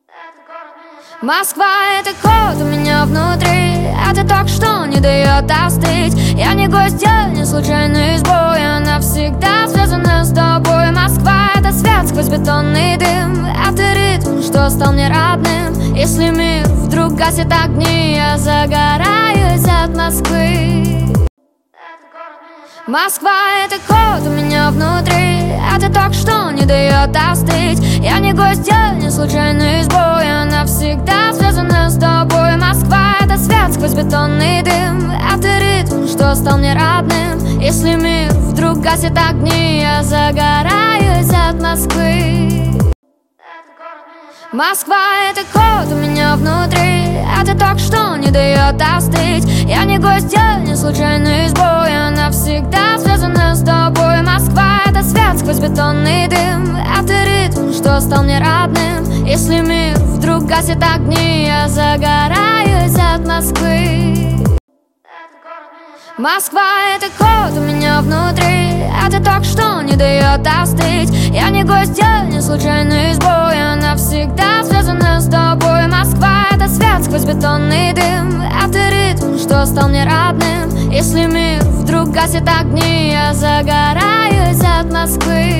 Москва — это код у меня внутри, это ток, что не дает остыть. Я не гость, я не случайный сбой, она всегда связана с тобой. Москва — это свет сквозь бетонный дым, это ритм, что стал мне родным. Если мир вдруг гасит огни, я загораюсь от Москвы. Москва — это код у меня внутри, это ток, что не дает остыть. Я не гость, я не случайный сбой, она всегда связана с тобой. Москва — это свет сквозь бетонный дым, это ритм, что стал мне родным. Если мир вдруг гасит огни, я загораюсь от Москвы. Москва — это код у меня внутри, это ток, что не дает остыть. Я не гость, я не случайный сбой, она всегда связана с тобой. Москва — это свет сквозь бетонный дым, это ритм, что стал мне родным. Если мир вдруг гасит огни, я загораюсь от Москвы. Москва — это код у меня внутри, это ток, что не дает остыть. Я не гость, я не случайный сбой, она всегда связана с тобой. Москва — это свет сквозь бетонный дым, это ритм, что стал мне родным. Если мир вдруг гасит огни, я загораюсь от Москвы.